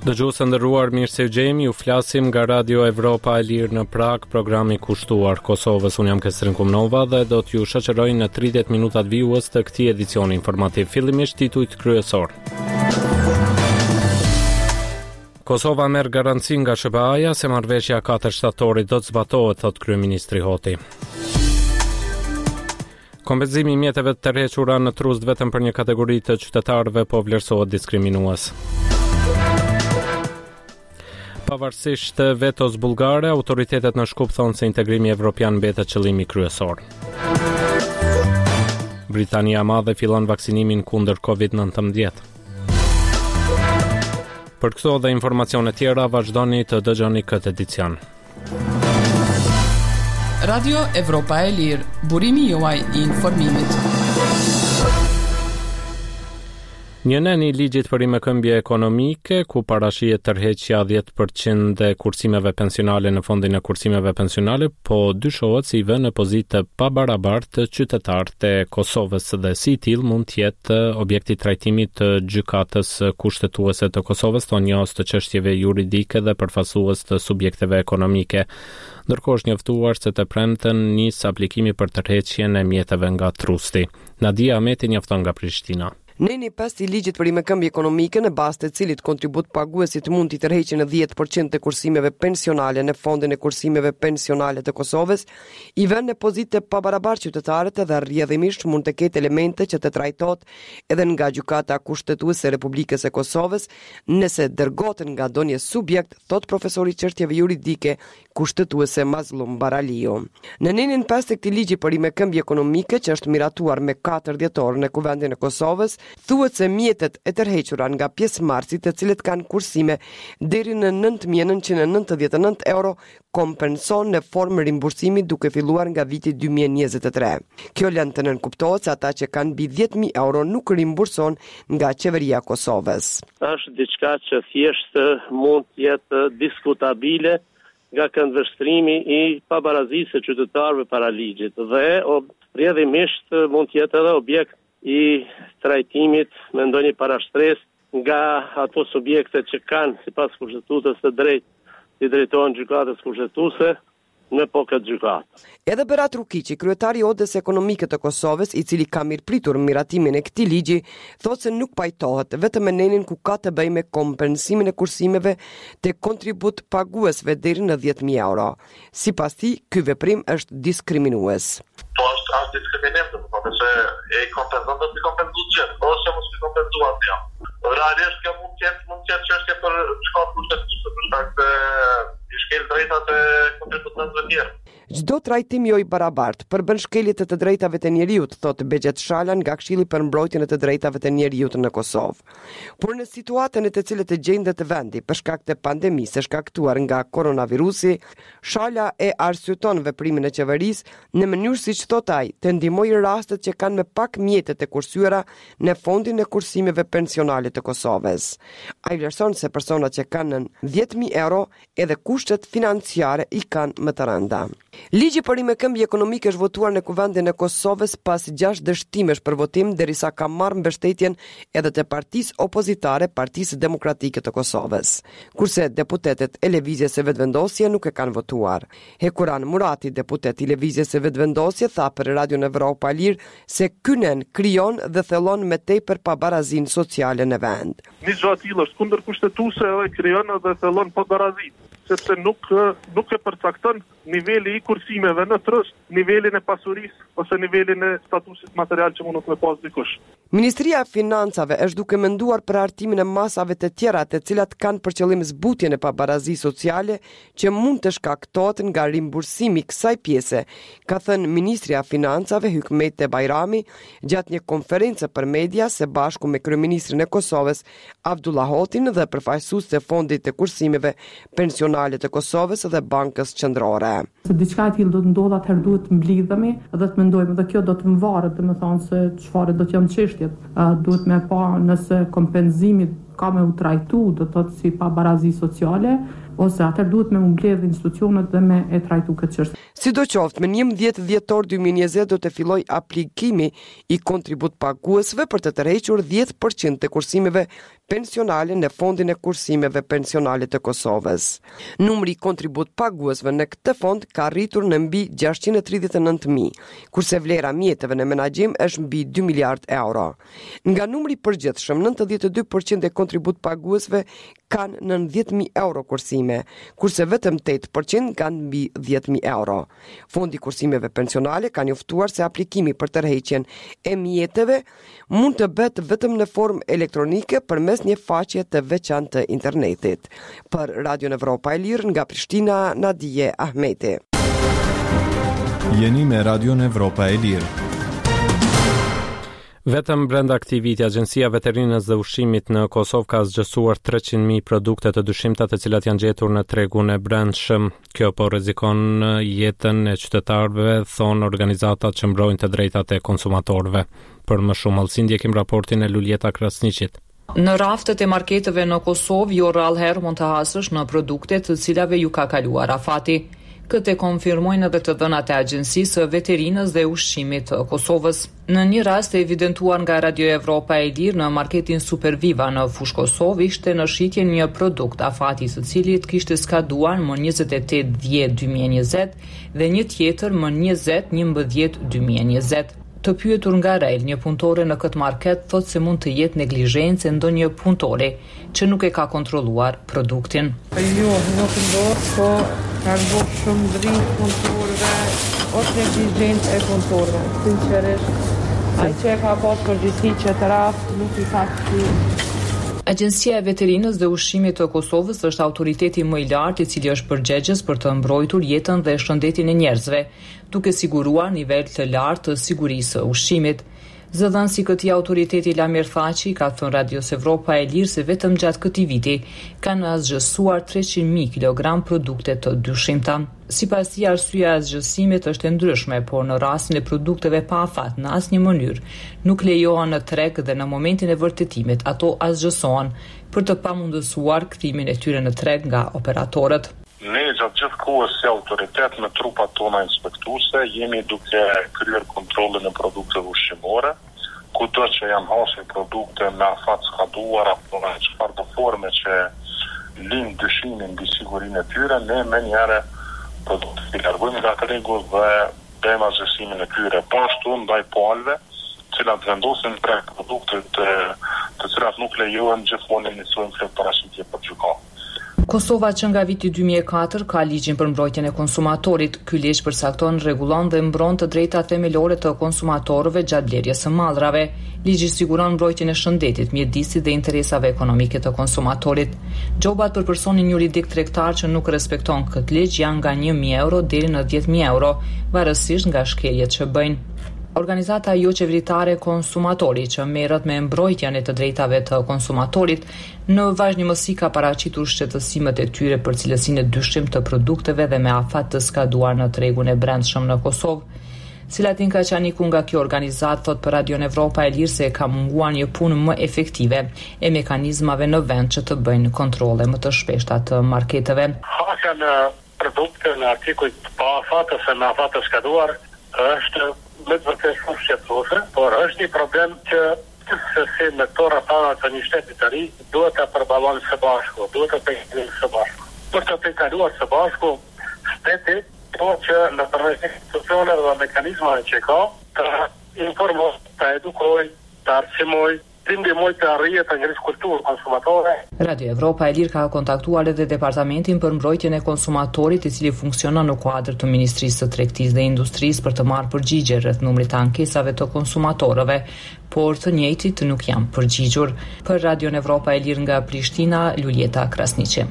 Dëgjues nderuar, mirë se gjejmë, ju flasim nga Radio Evropa e Lirë në Prag, programi kushtuar Kosovës. Unë jam Kestrin Kumnova dhe do t'ju shoqëroj në 30 minutat vijues të këtij edicioni informativ. Fillimisht titujt kryesor. Kosova merr garanci nga SBA-ja se marrëveshja 4 shtatorit do të zbatohet, thot kryeministri Hoti. Kompenzimi i mjeteve të tërhequra në trust vetëm për një kategori të qytetarëve po vlerësohet diskriminues. Pavarësisht vetos bullgare, autoritetet në Shkup thonë se integrimi evropian mbetet qëllimi kryesor. Britania e Madhe fillon vaksinimin kundër COVID-19. Për këto dhe informacione tjera, vazhdoni të dëgjoni këtë edicion. Radio Evropa e Lirë, burimi juaj i informimit. Një nen i ligjit për rimëkëmbje ekonomike, ku parashihet tërheqja 10% e kursimeve pensionale në fondin e kursimeve pensionale, po dyshohet si vë në pozitë pabarabartë qytetarët e Kosovës dhe si till mund të jetë objekti trajtimit të gjykatës kushtetuese të Kosovës, thonjës të çështjeve juridike dhe përfaqësues të subjekteve ekonomike. Ndërkohë është njoftuar se të premten nis aplikimi për tërheqjen e mjeteve nga trusti. Nadia Ahmeti njofton nga Prishtina. Neni pas i ligjit për rimëkëmbje ekonomike në bazë të cilit kontribut paguesit mund t'i tërheqin në 10% të kursimeve pensionale në fondin e kursimeve pensionale të Kosovës, i vën në pozitë pabarabartë qytetarët dhe rrjedhimisht mund të ketë elemente që të trajtohet edhe nga gjykata kushtetuese e Republikës e Kosovës nëse dërgoten nga ndonjë subjekt, thot profesori çështjeve juridike kushtetuese Mazlum Baraliu. Në nenin pas të këtij ligji për rimëkëmbje ekonomike që është miratuar me 4 dhjetor në Kuvendin e Kosovës, thuhet se mjetet e tërhequra nga pjesëmarrësit të cilët kanë kursime deri në 9.999 euro kompenson në formë rimbursimi duke filluar nga viti 2023. Kjo lën të nënkuptohet se ata që kanë mbi 10.000 euro nuk rimburson nga qeveria e Kosovës. Është diçka që thjesht mund të jetë diskutabile nga këndvështrimi i pabarazisë së qytetarëve para ligjit dhe rrjedhimisht mund të jetë edhe objekt i trajtimit me ndonjë parashtres nga ato subjekte që kanë sipas kushtetutës së drejtë i drejtohen gjykatës kushtetuese në këtë gjykatë. Edhe Berat Rukiqi, kryetari i Odës Ekonomike të Kosovës, i cili ka mirëpritur miratimin e këtij ligji, thotë se nuk pajtohet vetëm me nenin ku ka të bëjë me kompensimin e kursimeve të kontribut paguesve deri në 10.000 euro. Sipas tij, ky veprim është diskriminues. Po është diskriminim, se e kompenzon do të kompenzohet gjithë, ose mos i kompenzohet ja. Realisht kjo mund të jetë çështje për shkak kushtetuese, për shkak të i shkel drejtat e kontributantëve të tjerë. Çdo trajtim jo i barabartë përbën shkelje të drejtave të njerëzit, thotë Bexhet Shala nga Këshilli për mbrojtjen e të drejtave të njerëzit në Kosovë. Por në situatën e të cilët e gjendet vendi për shkak të pandemisë së shkaktuar nga koronavirusi, Shala e arsyeton veprimin e qeverisë në mënyrë siç thot ai, të ndihmojë rastet që kanë më pak mjete të kursyera në fondin e kursimeve pensionale të Kosovës. Ai vlerëson se personat që kanë 10.000 euro edhe kushtet financiare i kanë më të rënda. Ligji për rimëkëmbje ekonomike është votuar në Kuvendin e Kosovës pas 6 dështimesh për votim, derisa ka marrë mbështetjen edhe të partisë opozitare, Partisë Demokratike të Kosovës. Kurse deputetët e Lëvizjes së Vetëvendosje nuk e kanë votuar. Hekuran Murati, deputet i Lëvizjes së Vetëvendosje, tha për Radio Evropa e Lirë se ky nen krijon dhe thellon me tepër pabarazinë sociale në vend. Një gjë e tillë është kundër kushtetuese dhe krijon dhe thellon pabarazinë, sepse nuk e përcakton niveli i kursimeve në trust, nivelin e pasurisë ose nivelin e statusit material që mund të pas dikush. Ministria e Financave është duke menduar për hartimin e masave të tjera të cilat kanë për qëllim zbutjen e pabarazisë sociale që mund të shkaktohet nga rimbursimi i kësaj pjese, ka thënë Ministri i Financave Hykmet Bajrami gjatë një konferencë për media së bashku me kryeministrin e Kosovës Abdullah Hotin dhe përfaqësues të fondit të kursimeve pensionale të Kosovës dhe Bankës Qendrore. Se diçka e tillë do të ndodhë, atëherë duhet të mblidhemi dhe të mendojmë, dhe kjo do të më varet, domethënë se çfarë do të janë çështjet. Duhet me pa nëse kompenzimi ka me u trajtu, do të thotë si pabarazi sociale, ose atëherë duhet me mbledh institucionet dhe me e trajtu këtë çështje. Sidoqoftë, me 11 dhjetor 2020 do të filloj aplikimi i kontribut paguesve për të tërhequr 10% të kursimeve pensionale në fondin e kursimeve pensionale të Kosovës. Numri i kontribut paguesve në këtë fond ka rritur në mbi 639.000, kurse vlera mjeteve në menaxhim është mbi 2 miliard euro. Nga numri përgjithshëm, 92% e kontribut paguesve kanë 90.000 euro kursime, kurse vetëm 8% kanë mbi 10.000 euro. Fondi kursimeve pensionale ka njoftuar se aplikimi për tërheqjen e mjeteve mund të bëhet vetëm në formë elektronike përmes një faqe të veçantë të internetit. Për Radio Evropa e Lirë nga Prishtina, Nadije Ahmeti. Jeni me Radio Evropa e Lirë. Vetëm brenda këtij viti, Agjencia Veterinës dhe Ushqimit në Kosovë ka zgjestuar 300.000 produkte të dyshimta të cilat janë gjetur në tregun e brendshëm. Kjo po rrezikon jetën e qytetarëve, thon organizatat që mbrojnë të drejtat e konsumatorëve. Për më shumë allësi ndjekim raportin e Luljeta Krasniqit. Në raftet e marketeve në Kosovë, jo rrallëherë mund të hasësh në produkte të cilave ju ka kaluar afati. Këtë konfirmojnë edhe të dhënat e Agjencisë Veterinës dhe Ushqimit të Kosovës. Në një rast e evidentuar nga Radio Evropa e Lirë në marketin Superviva në Fush Kosovë, ishte në shitje një produkt afati së cilit kishte skaduar më 28/10/2020 dhe një tjetër më 20/11/2020. Të pyetur nga Rel, një punëtore në këtë market thot se mund të jetë neglizhencë e ndonjë punëtori që nuk e ka kontrolluar produktin. Jo, nuk ndodh, po kanë bërë shumë dritë punëtorëve, ose neglizhencë e punëtorëve, sinqerisht. Ai që e ka pas përgjegjësi që të raft nuk i ka kthyer. Agjencia e Veterinës dhe Ushqimit të Kosovës është autoriteti më i lartë i cili është përgjegjës për të mbrojtur jetën dhe shëndetin e njerëzve, duke siguruar nivel të lartë të sigurisë së ushqimit. Zëdhënësi i këtij autoriteti Lamir Thaçi ka thënë Radios Evropa e Lirë se vetëm gjatë këtij viti kanë zgjësuar 300.000 kg produkte të dyshimta. Sipas tij, arsyeja e zgjësimit është e ndryshme, por në rastin e produkteve pa afat në asnjë mënyrë nuk lejohen në treg dhe në momentin e vërtetimit ato zgjësohen për të pamundësuar kthimin e tyre në treg nga operatorët. Ne gjatë gjithë kohës si autoritet me trupat tona inspektuese jemi duke kryer kontrollin e produkteve ushqimore, kudo që janë hasur produkte me afat skaduar apo në çfarëdo forme që lind dyshimin mbi sigurinë e tyre, ne menjëherë produktet i largojmë nga tregu dhe bëjmë zgjësimin e tyre. Po ashtu ndaj palëve, të cilat vendosin për produkte të cilat nuk lejohen, gjithmonë iniciojmë flet parashitje për gjykatë. Kosova që nga viti 2004 ka ligjin për mbrojtjen e konsumatorit. Ky ligj përcakton, rregullon dhe mbron të drejtat themelore të konsumatorëve gjatë blerjes së mallrave. Ligji siguron mbrojtjen e shëndetit, mjedisit dhe interesave ekonomike të konsumatorit. Gjobat për personin juridik tregtar që nuk respekton këtë ligj janë nga 1.000 euro deri në 10.000 euro, varësisht nga shkeljet që bëjnë. Organizata jo qeveritare Konsumatori që merret me mbrojtjen e të drejtave të konsumatorit në vazhdimësi ka paraqitur shqetësimet e tyre për cilësinë e dyshim të produkteve dhe me afat të skaduar në tregun e brendshëm në Kosovë. Silatin Kaçaniku nga kjo organizatë thot për Radio Evropa e Lirë se ka munguar një punë më efektive e mekanizmave në vend që të bëjnë kontrolle më të shpeshta të marketeve. Hasja në produkte në artikujt pa afat ose me afat të skaduar është me të vërtetë shumë shqetësuese, por është një problem që se me këto rrethana të një shteti të ri duhet ta përballojmë së bashku, duhet ta pejtojmë së bashku. Për të pejtuar së bashku, shteti po që në përmes institucioneve dhe mekanizmave që ka, të informoj, të edukoj, të arsimoj, të ndihmoj të arrijet të ngrisë kulturë konsumatore. Radio Evropa e Lirë ka kontaktuar edhe Departamentin për mbrojtjen e konsumatorit, i cili funksionon në kuadër të Ministrisë së Tregtisë dhe Industrisë për të marrë përgjigje rreth numrit të ankesave të konsumatorëve, por të njëjtit nuk janë përgjigjur. Për Radio Evropa e Lirë nga Prishtina, Luljeta Krasniqi.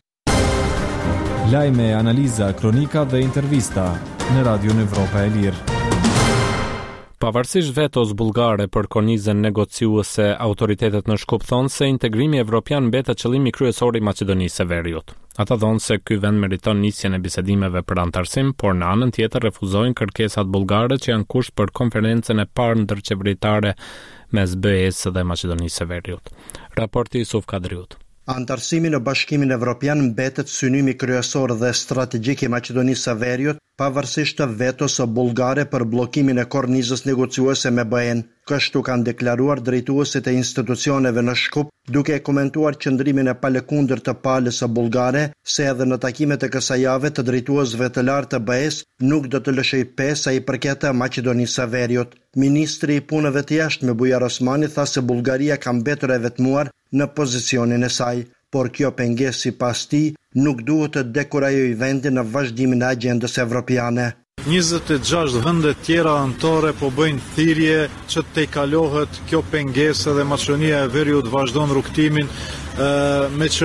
Lajme, analiza, kronika dhe intervista në Radio Evropa e Lirë. Pavarësisht vetos bullgare për kornizën negociuese, autoritetet në Shkup thonë se integrimi evropian mbetet qëllimi kryesor i Maqedonisë së Veriut. Ata thonë se ky vend meriton nisjen e bisedimeve për antarësim, por në anën tjetër refuzojnë kërkesat bullgare që janë kusht për konferencën e parë ndërqeveritare mes BE-s dhe Maqedonisë së Veriut. Raporti Yusuf Kadriut. Antarësimi në Bashkimin Evropian mbetet synimi kryesor dhe strategjik i Maqedonisë së Veriut pavarësisht të vetos së bullgare për bllokimin e kornizës negociuese me BE-n. Kështu kanë deklaruar drejtuesit e institucioneve në Shkup, duke komentuar qëndrimin e palëkundër të palës së bullgare, se edhe në takimet e kësaj jave të drejtuesve të lartë të BE-s nuk do të lëshoj pesë sa i përket Maqedonisë së Veriut. Ministri i punëve të jashtme Bujar Osmani tha se Bullgaria ka mbetur e vetmuar në pozicionin e saj, por kjo pengesë sipas tij nuk duhet të dekurajojë vendin në vazhdimin e agjendës evropiane. 26 vende tjera anëtare po bëjnë thirrje që të kalohet kjo pengesë dhe Maqedonia e Veriut vazhdon rrugtimin me që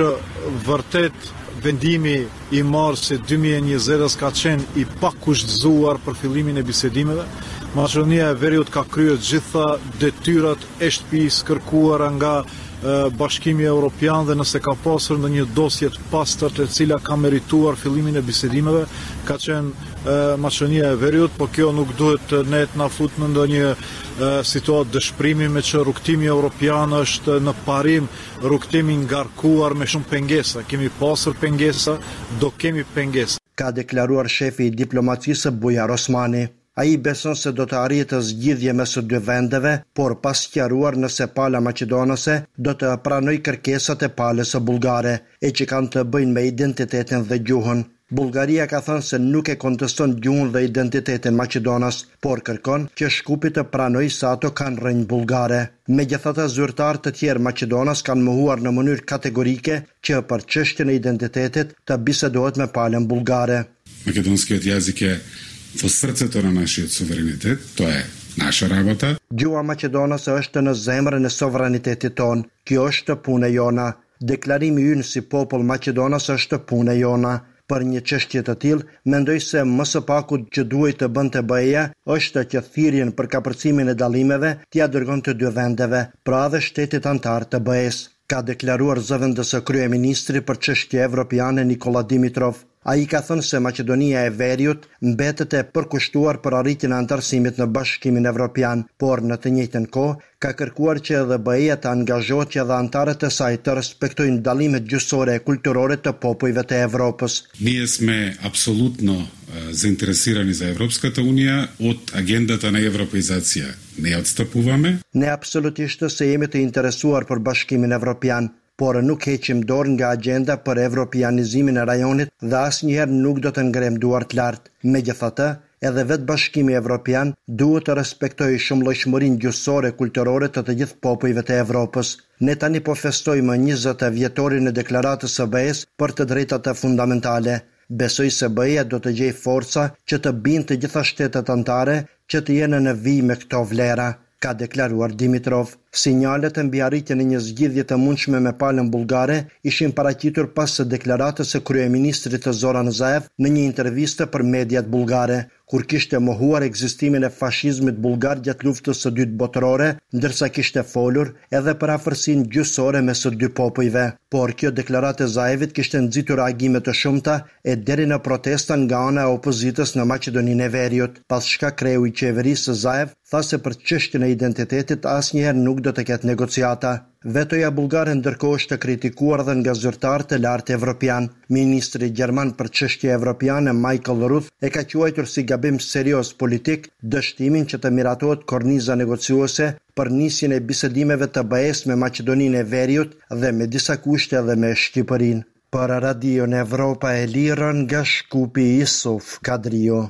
vërtet vendimi i marsit 2020 ka qenë i pakushtzuar për fillimin e bisedimeve. Maqedonia e Veriut ka kryer gjitha detyrat e shtëpisë kërkuara nga Bashkimi Evropian dhe nëse ka pasur ndonjë dosje të pastërt e cila ka merituar fillimin e bisedimeve, ka qenë Maqedonia e Veriut, por kjo nuk duhet ne të na fut në ndonjë situatë dëshpërimi me që rrugtimi evropian është në parim rrugtimi ngarkuar me shumë pengesa. Kemi pasur pengesa, do kemi pengesa. Ka deklaruar shefi i diplomacisë Bujar Osmani. Ai beson se do të arritë zgjidhje mes së dy vendeve, por pas sqaruar nëse pala maqedonase do të pranojë kërkesat e palës së bullgare, e që kanë të bëjnë me identitetin dhe gjuhën. Bullgaria ka thënë se nuk e konteston gjuhën dhe identitetin maqedonas, por kërkon që Shkupi të pranojë se ato kanë rrënjë bullgare. Megjithatë, zyrtarë të tjerë maqedonas kanë mohuar në mënyrë kategorike që për çështjen e identitetit të bisedohet me palën bullgare. Македонскиот јазик е во срцето на нашиот суверенитет, тоа е наша работа. Gjuha maqedonase është në zemrën e sovranitetit ton. Kjo është puna jona. Deklarimi ynë si popull maqedonas është puna jona. Për një çështje të tillë, mendoj se më së paku që duhet të bënte BE-ja është që thirrjen për kapërcimin e dallimeve t'ia dërgonte dy vendeve, pra dhe shtetit antar të BE-s, ka deklaruar zëvendësë kryeministri për çështje evropiane Nikola Dimitrov. Ai ka thënë se Maqedonia e Veriut mbetet e përkushtuar për arritjen e antarësimit në Bashkimin Evropian, por në të njëjtën kohë ka kërkuar që edhe BE-ja të angazhohet që edhe antarët e saj të respektojnë dallimet gjyqësore e kulturore të popujve të Evropës. Ние сме апсолутно заинтересирани за Европската унија од агендата на европеизација. Не отстапуваме. Ne absolutisht se jemi të interesuar për Bashkimin Evropian, por nuk heqim dorë nga agenda për evropianizimin e rajonit dhe asnjëherë nuk do të ngrem duart lart. Megjithatë, edhe vetë Bashkimi Evropian duhet të respektojë shumëllojshmërinë gjyqësore kulturore të gjithë popujve të Evropës. Ne tani po festojmë 20 vjetorin e deklaratës së BE-s për të drejtat fundamentale. Besoj se BE-ja do të gjejë forca që të bindë të gjitha shtetet anëtare që të jenë në vijë me këto vlera, ka deklaruar Dimitrov. Sinjalet e mbi arritjen e një zgjidhje të mundshme me palën bullgare ishin paraqitur pas së deklaratës së kryeministrit të Zoran Zaev në një intervistë për mediat bullgare, kur kishte mohuar ekzistimin e fashizmit bullgar gjatë luftës së dytë botërore, ndërsa kishte folur edhe për afërsinë gjyqësore mes së dy popujve. Por kjo deklaratë e Zaevit kishte nxitur reagime të shumta e deri në protesta nga ana e opozitës në Maqedoninë e Veriut. Pas shka kreu i qeverisë së Zaev tha se për çështjen e identitetit asnjëherë nuk do të ketë negociata. Vetoja bullgare ndërkohë është kritikuar dhe nga zyrtarë të lartë evropian. Ministri gjerman për çështje evropiane Michael Ruth e ka quajtur si gabim serioz politik dështimin që të miratohet korniza negociuese për nisjen e bisedimeve të BE-s me Maqedoninë e Veriut dhe me disa kushte dhe me Shqipërinë. Për Radion Evropa e Lirë nga Shkupi Isuf Kadrio.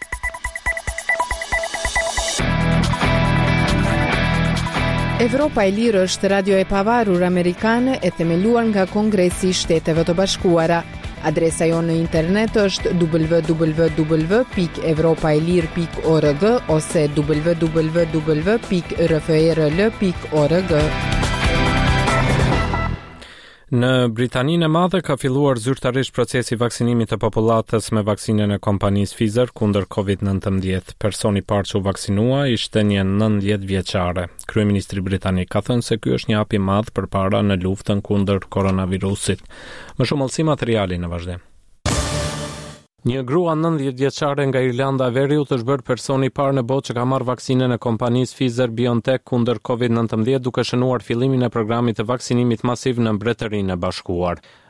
Evropa e Lirë është radio e pavarur amerikane e themeluar nga Kongresi i Shteteve të Bashkuara. Adresa jonë në internet është www.evropaelir.org ose www.rfrl.org. Në Britaninë e Madhe ka filluar zyrtarisht procesi vaksinimit të popullatës me vaksinën e kompanisë Pfizer kundër COVID-19. Personi i parë që u vaksinua ishte një 90 vjeçare. Kryeministri britanik ka thënë se ky është një hap i madh përpara në luftën kundër koronavirusit. Më shumë mësim materiali në vazhdim. Një grua 90 vjeçare nga Irlanda e Veriut është bërë personi i parë në botë që ka marrë vaksinën e kompanisë Pfizer-BioNTech kundër COVID-19 duke shënuar fillimin e programit të vaksinimit masiv në Mbretërinë e Bashkuar.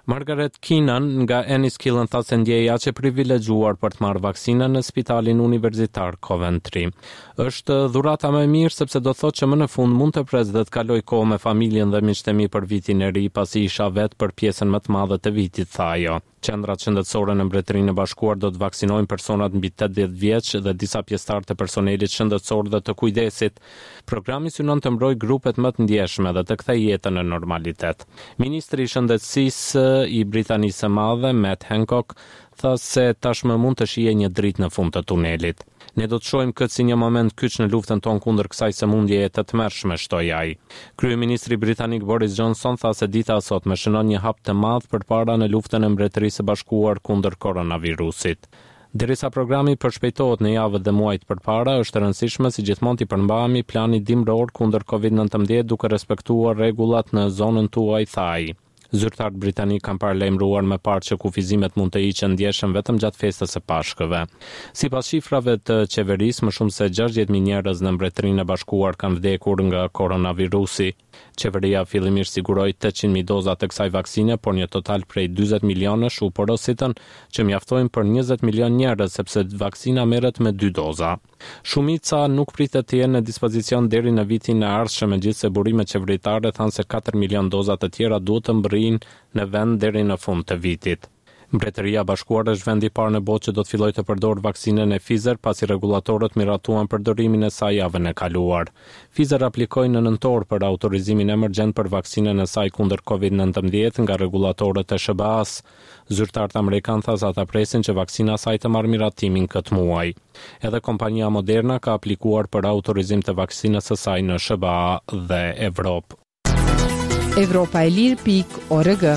Margaret Keenan nga Enniskillen tha se ndjeja që privilegjuar për të marrë vaksinën në Spitalin Universitar Coventry. Është dhurata më e mirë sepse do thotë që më në fund mund të pres dhe të kaloj kohë me familjen dhe miqtë e mi për vitin e ri, pasi isha vetë për pjesën më të madhe të vitit, tha ajo. Qendrat shëndetësore në Mbretërinë e Bashkuar do të vaksinojnë personat mbi 80 vjeç dhe disa pjesëtarë të personelit shëndetësor dhe të kujdesit. Programi synon të mbrojë grupet më të ndjeshme dhe të kthejë jetën në normalitet. Ministri i Shëndetësisë i Britanisë së Madhe, Matt Hancock, tha se tashmë mund të shihej një dritë në fund të tunelit. Ne do të shohim këtë si një moment kyç në luftën tonë kundër kësaj sëmundjeje të tmerrshme, shtoi ai. Kryeministri britanik Boris Johnson tha se dita e sotme shënon një hap të madh përpara në luftën e Mbretërisë së Bashkuar kundër koronavirusit. Derisa programi përshpejtohet në javët dhe muajt përpara, është e rëndësishme si gjithmonë të përmbahemi plani dimror kundër COVID-19 duke respektuar rregullat në zonën tuaj, tha ai. Zyrtarët britanik kanë paralajmëruar më parë që kufizimet mund të hiqen ndjeshëm vetëm gjatë festës së Pashkëve. Sipas shifrave të qeverisë, më shumë se 60.000 njerëz në Mbretërinë e Bashkuar kanë vdekur nga koronavirusi. Qeveria fillimisht siguroi 800.000 doza të kësaj vaksine, por një total prej 40 milionësh u porositën, që mjaftojnë për 20 milion njerëz sepse vaksina merret me 2 doza. Shumica nuk pritet të jenë në dispozicion deri në vitin e ardhshëm, megjithëse burimet qeveritare thanë se 4 milion doza të tjera duhet të mbërrihen në vend deri në fund të vitit. Mbretëria e Bashkuar është vendi i parë në botë që do të fillojë të përdorë vaksinën e Pfizer pasi rregullatorët miratuan përdorimin e saj javën e kaluar. Pfizer aplikoi në nëntor për autorizimin emergjent për vaksinën e saj kundër COVID-19 nga rregullatorët e SBA-s. Zyrtarët amerikanë thanë se ata presin që vaksina e saj të marrë miratimin këtë muaj. Edhe kompania Moderna ka aplikuar për autorizim të vaksinës së saj në SBA dhe Evropë. Evropaelir.org.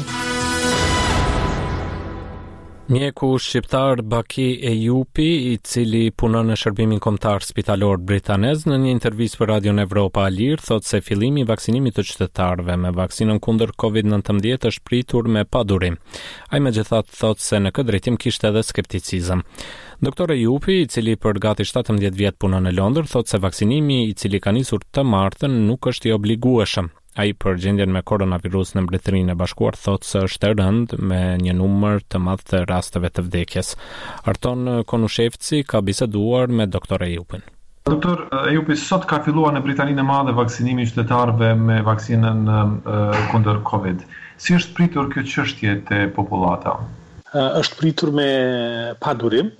Mjeku shqiptar Baki Ejupi, i cili punon në shërbimin kombëtar spitalor britanez, në një intervistë për Radion Evropa Alir, thotë se fillimi i vaksinimit të qytetarëve me vaksinën kundër COVID-19 është pritur me padurim. Ai megjithatë thotë se në këtë drejtim kishte edhe skepticizëm. Doktor Ejupi, i cili për gati 17 vjet punon në Londër, thotë se vaksinimi i cili ka nisur të martën nuk është i obligueshëm. Ai për gjendjen me koronavirus në Mbretërinë e Bashkuar thotë se është e rëndë me një numër të madh të rasteve të vdekjes. Arton Konushevci ka biseduar me doktor Ejupin. Doktor Ejupi, sot ka filluar në Britaninë e Madhe vaksinimi i qytetarëve me vaksinën kundër Covid. Si është pritur kjo çështje te popullata? Është pritur me padurim,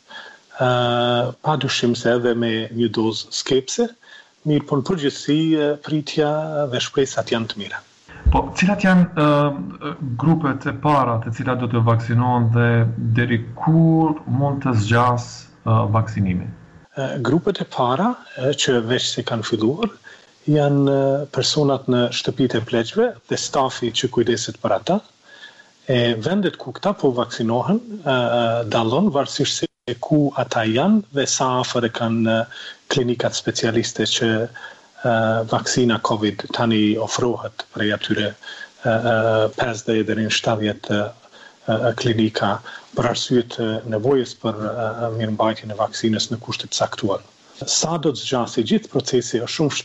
padyshim se edhe me një dozë skepse. Mirë, po në përgjithësi pritja dhe shpresat janë të mira. Po, cilat janë grupet e para të cilat do të vaksinohen dhe deri kur mund të zgjas vaksinimi? Grupet e para që veç se kanë filluar janë personat në shtëpitë e pleqve dhe stafi që kujdeset për ata. Vendet ku këta po vaksinohen dallon varësisht se ku ata janë dhe sa afër kanë klinikat specialiste që vaksina COVID tani ofrohet prej atyre 50 deri në 70 klinika për arsye të nevojës për mirëmbajtjen e vaksinës në kushte të caktuar. Sa do të zgjasë gjithë procesi është shumë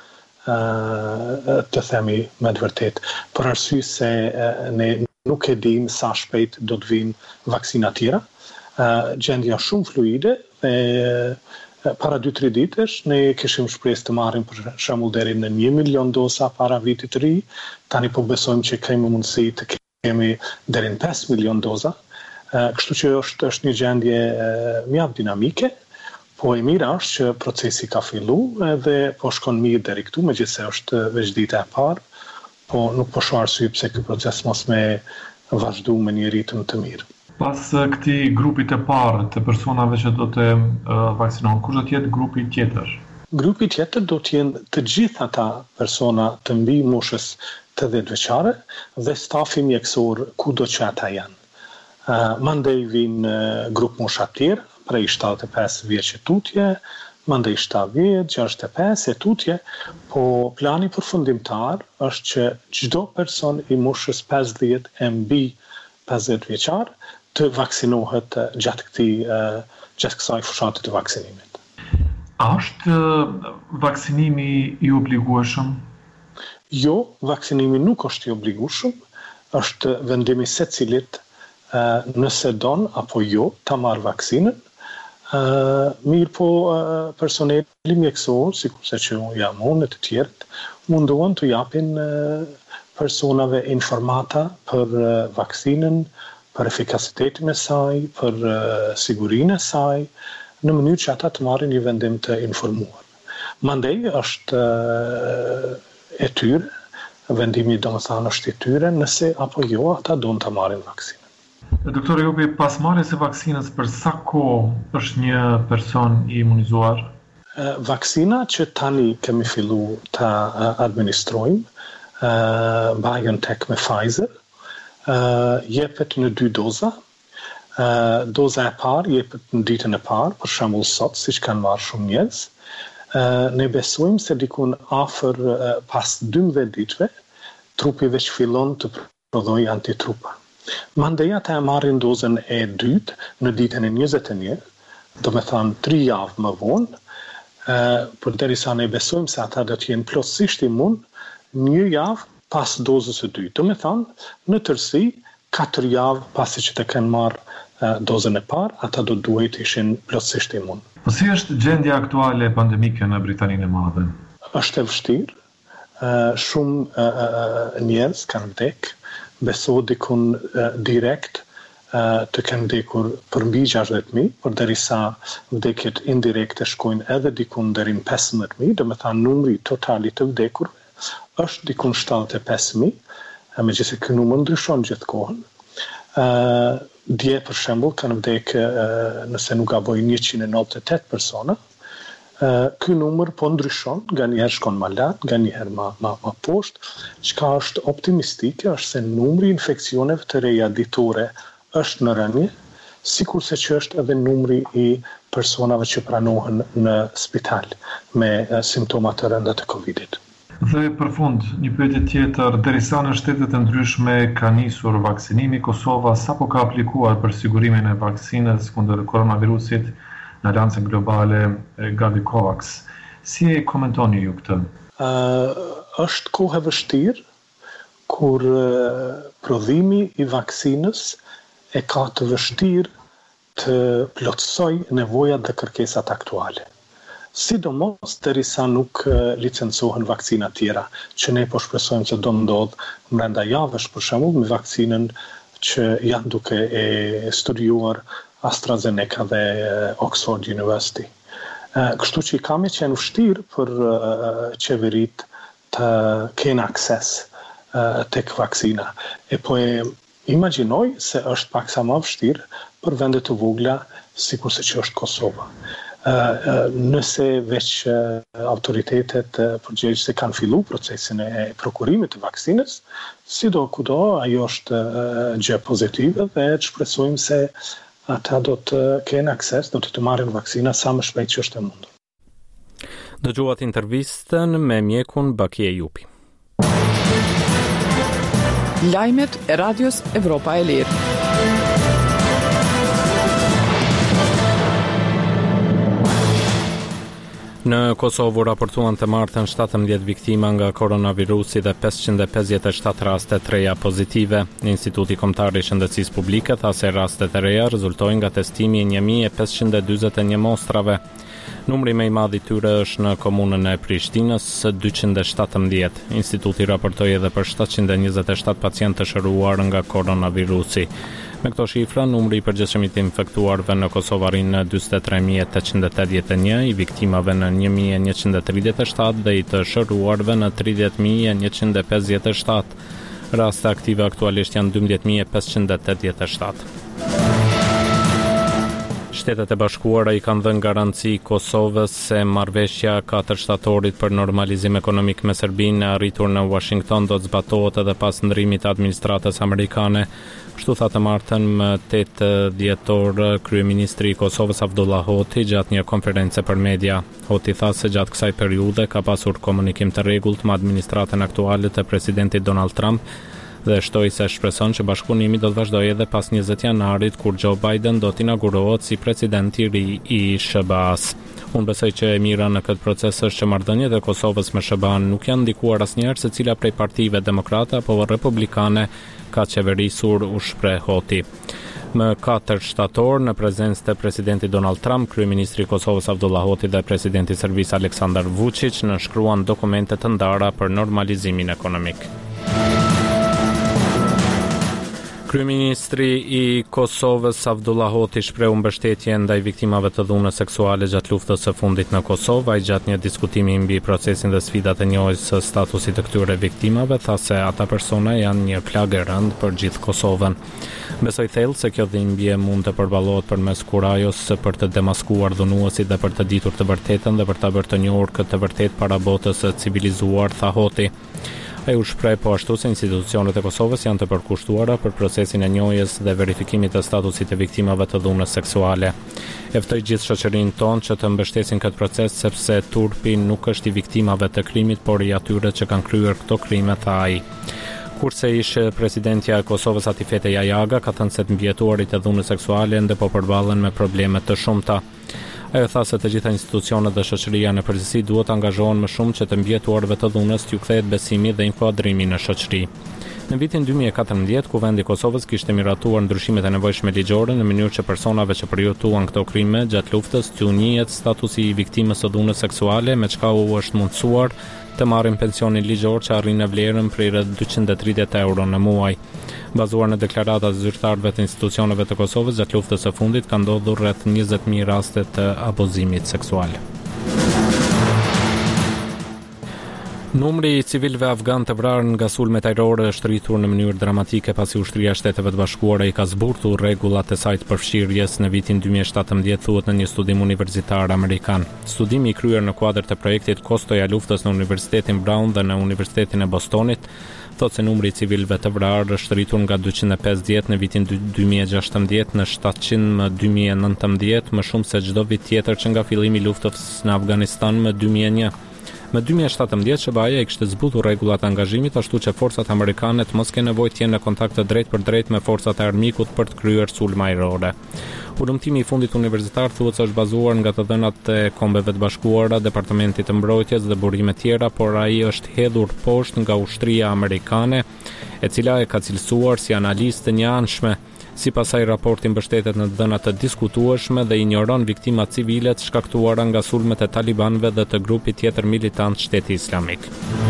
vështirë të themi me të vërtetë, për arsye se ne nuk e dim sa shpejt do të vinë vaksina tjera. Gjendja shumë fluide dhe para 2-3 ditësh ne kishim shpresë të marrim për shembull deri në 1 milion doza para vitit të ri. Tani po besojmë që kemi mundësi të kemi deri në 5 milion doza. Kështu që është një gjendje mjaft dinamike, po e mira është që procesi ka filluar dhe po shkon mirë deri këtu, megjithëse është veç dita e parë, po nuk po shoh arsye pse ky proces mos me vazhdu me një ritëm të mirë. Pas këtij grupi të parë të personave që do të vaksinohen, kush do të jetë grupi tjetër? Grupi tjetër do të jenë të gjithë ata persona të mbi moshës 80 vjeçare dhe stafi mjekësor kudo që ata janë. Mandej vinë grup mosha të tjerë, prej 75 vjeç e tutje, mandej 70, 65 e tutje, po plani përfundimtar është që çdo person i moshës 50 e mbi 50 vjeçar të vaksinohet gjatë kësaj fushate të vaksinimit. A është vaksinimi i obligueshëm? Jo, vaksinimi nuk është i obligueshëm. është vendimi secilit nëse don apo jo ta marrë vaksinën. Mirë po personeli mjekësor, sikurse që jam unë e të tjerët, mundohen të japin personave informata për vaksinën, për efikasitetin e saj, për sigurinë e saj, në mënyrë që ata të marrin një vendim të informuar. Mandej është e tyre, vendimi domethënë është i tyre nëse apo jo ata don të marrin vaksinën. Doktor Ejupi, pas marrjes së vaksinës për sa kohë është një person i imunizuar? Vaksina që tani kemi fillu të administrojmë, BioNTech me Pfizer, jepet në 2 doza. Doza e parë jepet në ditën e parë, për shembull sot, siç kanë marrë shumë njerëz. Ne besojmë se dikun afër pas 12 ditëve, trupi veç fillon të prodhojë antitrupa. Mandej ata e marrin dozën e dytë në ditën e 21, do me thënë 3 javë më vonë, përderisa ne besojmë se ata do të jenë plotësisht imun 1 javë pas dozës së dytë. Do me thënë, në tërësi 4 javë pasi që të kenë marrë dozën e parë, ata do duhet ishin plotësisht imun. Po si është gjendja aktuale pandemike në Britaninë e Madhe? Është e vështirë. Shumë njerëz kanë vdekë. Besohet dikun direkt të kenë vdekur përmbi 60.000, përderisa vdekjet indirekte shkojnë edhe dikun deri në 15.000, do me thënë numri totali të vdekurve është dikun 75.000, megjithëse ky numër ndryshon gjithkohën. Dje për shembull kanë vdekë, nëse nuk gaboj, 198 persona. Ky numër po ndryshon, nga njëherë shkon më lart, nga njëherë më poshtë. Çka është optimistike është se numri i infeksioneve të reja ditore është në rënje, sikurse që është edhe numri i personave që pranohen në spital me simptoma të rënda të Covidit. Dhe për fund, një pyetje tjetër, derisa në shtetet e ndryshme ka nisur vaksinimi, Kosova sapo ka aplikuar për sigurimin e vaksinës kundër koronavirusit në Aliancën Globale Gavi Covax. Si e komentoni ju këtë? Është kohë e vështirë kur prodhimi i vaksinës e ka të vështirë të plotësoj nevojat dhe kërkesat aktuale. Sidomos derisa nuk licencohen vakcina tjera, që ne po shpresojmë se do ndodh brenda javësh, për shembull me vaksinën që janë duke e studiuar AstraZeneca dhe Oxford University. Kështu që i kam qenë vështirë për qeverit të kenë akses tek vaksina. E po e imagjinoj se është paksa më vështirë për vende të vogla sikurse që është Kosova. Nëse veç autoritetet përgjegjëse kanë fillu procesin e prokurimit të vaksinës, sido kudo ajo është gjë pozitive dhe shpresojmë se ata do të kenë akses, do të marrin vaksina sa më shpejt që është e mundur. Dëgjuat intervistën me mjekun Baki Ejupi. Lajmet e Radios Evropa e Lirë. Në Kosovë raportuan të martën 17 viktima nga koronavirusi dhe 557 raste të reja pozitive. Instituti Kombëtar i Shëndetësisë Publike tha se rastet e reja rezultojnë nga testimi i 1541 mostrave. Numri më i madh i tyre është në komunën e Prishtinës, 217. Instituti raportoi edhe për 727 pacientë të shëruar nga koronavirusi. Me këto shifra, numri i përgjithshëm të infektuarve në Kosovë arrin në 43.881, i viktimave në 1.137 dhe i të shëruarve në 30.157. Raste aktive aktualisht janë 12.587. Shtetet e Bashkuara i kanë dhënë garanci Kosovës se marrëveshja 4 shtatorit për normalizim ekonomik me Serbinë arritur në Washington do të zbatohet edhe pas ndrimit të administratës amerikane. Kështu tha të martën më 8 dhjetor kryeministri i Kosovës Abdullah Hoti gjatë një konference për media. Hoti tha se gjatë kësaj periudhe ka pasur komunikim të rregullt me administratën aktuale të presidentit Donald Trump dhe shtoi se shpreson që bashkëpunimi do të vazhdojë edhe pas 20 janarit kur Joe Biden do të inaugurohet si president i ri i SBA-s. Unë besoj që e mira në këtë proces është që marrëdhëniet e Kosovës me SBA-n nuk janë ndikuar asnjëherë se cila prej partive demokrate apo republikane ka qeverisur, u shpreh Hoti. Më 4 shtator, në prezencë të presidentit Donald Trump, kryeministri i Kosovës Abdullah Hoti dhe presidenti i Serbisë Aleksandar Vučić nënshkruan dokumente të ndara për normalizimin ekonomik. Kryeministri i Kosovës Abdullah Hoti shprehu mbështetje ndaj viktimave të dhunës seksuale gjatë luftës së fundit në Kosovë. Ai gjatë një diskutimi mbi procesin dhe sfidat e njohjes së statusit të këtyre viktimave tha se ata persona janë një plagë e rëndë për gjithë Kosovën. Besoj thellë se kjo dhimbje mund të përballohet përmes kurajos për të demaskuar dhunuesit dhe për të ditur të vërtetën dhe për ta bërë të njohur këtë të vërtetë para botës së civilizuar, tha Hoti. Ai u shpreh po ashtu se institucionet e Kosovës janë të përkushtuara për procesin e njohjes dhe verifikimit të statusit të viktimave të dhunës seksuale. E ftoi gjithë shoqërinë tonë që të mbështesin këtë proces sepse turpi nuk është i viktimave të krimit, por i atyre që kanë kryer këto krime, tha ai. Kurse ish presidentja e Kosovës Atifete Jajaga ka thënë se të mbijetuarit e dhunës seksuale ende po përballen me probleme të shumta. Ajo tha se të gjitha institucionet dhe shoqëria në përgjithësi duhet të angazhohen më shumë që të mbijetuarve të dhunës t'ju kthehet besimi dhe inkuadrimi në shoqëri. Në vitin 2014, Kuvendi i Kosovës kishte miratuar ndryshimet e nevojshme ligjore në mënyrë që personave që përjetuan këto krime gjatë luftës t'u njihet statusi i viktimës së dhunës seksuale, me çka u është mundsuar të marrin pensionin ligjor që arrin në vlerën prej rreth 230 euro në muaj. Bazuar në deklaratat e zyrtarëve të institucioneve të Kosovës gjatë luftës së fundit, ka ndodhur rreth 20.000 raste të abuzimit seksual. Numri i civilëve afgan të vrarë nga sulmet ajrore është rritur në mënyrë dramatike pasi ushtria e Shteteve të Bashkuara i ka zburtur rregullat e saj të përfshirjes në vitin 2017, thuhet në një studim universitar amerikan. Studimi i kryer në kuadër të projektit Kostoja e luftës në Universitetin Brown dhe në Universitetin e Bostonit thotë se numri i civilëve të vrarë është rritur nga 250 në vitin 2016 në 700 më 2019, më shumë se çdo vit tjetër që nga fillimi i luftës në Afganistan më 2001. Më 2017 SBA-ja i kishte zbutur rregullat e angazhimit, ashtu që forcat amerikane të mos kenë nevojë të jenë në kontakt të drejtë për drejtë me forcat e armikut për të kryer sulme ajrore. Udhëtimi i fundit universitar thuhet se është bazuar nga të dhënat e Kombeve të Bashkuara, Departamentit të Mbrojtjes dhe burime tjera, por ai është hedhur poshtë nga ushtria amerikane, e cila e ka cilësuar si analizë të njëanshme. Sipas asaj, raporti mbështetet në dhëna të diskutueshme dhe injoron viktimat civile të shkaktuara nga sulmet e talibanëve dhe të grupit tjetër militant Shteti Islamik.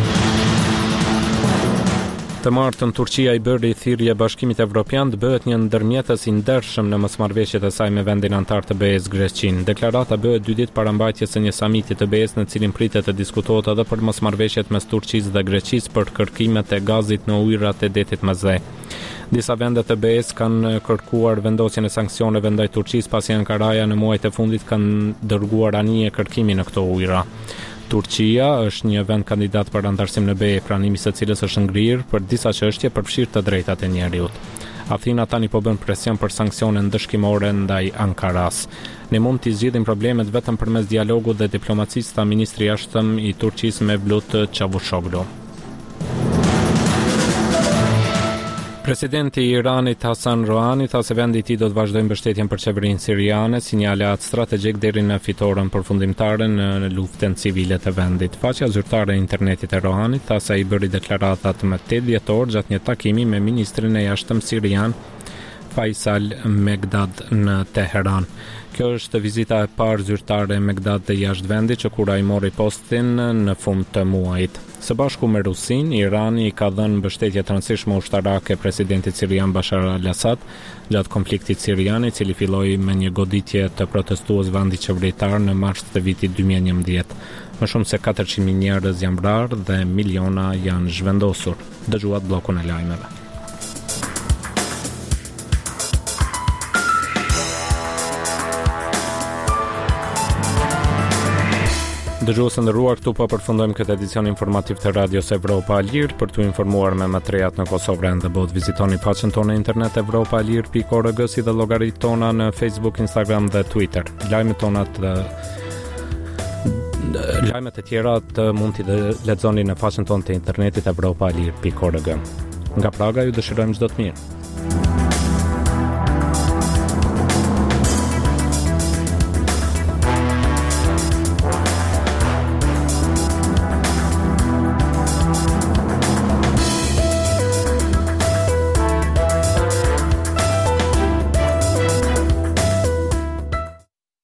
Të martën Turqia i bëri thirrje Bashkimit Evropian të bëhet një ndërmjetës i ndershëm në mosmarrëveshjet e saj me vendin antar të BE-s Greqinë. Deklarata bëhet 2 ditë para mbajtjes së një samiti të BE-s në cilin pritet të diskutohet edhe për mosmarrëveshjet mes Turqisë dhe Greqisë për kërkimet e gazit në ujërat e detit Mazze. Disa vende të BE-s kanë kërkuar vendosjen e sanksioneve ndaj Turqisë pasi Ankaraja në muajt e fundit kanë dërguar anije kërkimi në këto ujëra. Turqia është një vend kandidat për antarësim në BE, pranimi së cilës është ngrirë për disa çështje përfshirë të drejtat e njerëzit. Athina tani po bën presion për sanksione ndëshkimore ndaj Ankaras. Ne mund të zgjidhim problemet vetëm përmes dialogut dhe diplomacisë, tha ministri i jashtëm i Turqisë Mevlut Çavuşoğlu. Presidenti i Iranit Hasan Rouhani tha se vendi i tij do të vazhdojë mbështetjen për qeverinë siriane, si një aleat strategjik deri në fitoren përfundimtare në luftën civile të vendit. Faqja zyrtare e internetit e Rouhanit tha se ai bëri deklaratat më 8 dhjetor gjatë një takimi me ministrin e jashtëm sirian Faisal Megdad në Teheran. Kjo është vizita e parë zyrtare e Megdad të jashtë vendit që kur ai mori postin në fund të muajit. Së bashku me Rusinë, Irani i ka dhënë mbështetje të rëndësishme ushtarake presidentit sirian Bashar al-Assad gjatë konfliktit sirian, i cili filloi me një goditje të protestuesve antiqeveritar në mars të vitit 2011. Më shumë se 400.000 njerëz janë vrarë dhe miliona janë zhvendosur. Dëgjuat bllokun e lajmeve. Dëgjues të nderuar, këtu po përfundojmë këtë edicion informativ të Radios Evropa e Lirë. Për t'u informuar me materiat në Kosovë dhe botë, vizitoni faqen tonë në internet evropaelir.org, si dhe llogaritë tona në Facebook, Instagram dhe Twitter. Lajmet e tjera mund t'i lexoni në faqen tonë të internetit evropaelir.org. Nga Praga ju dëshirojmë çdo të mirë.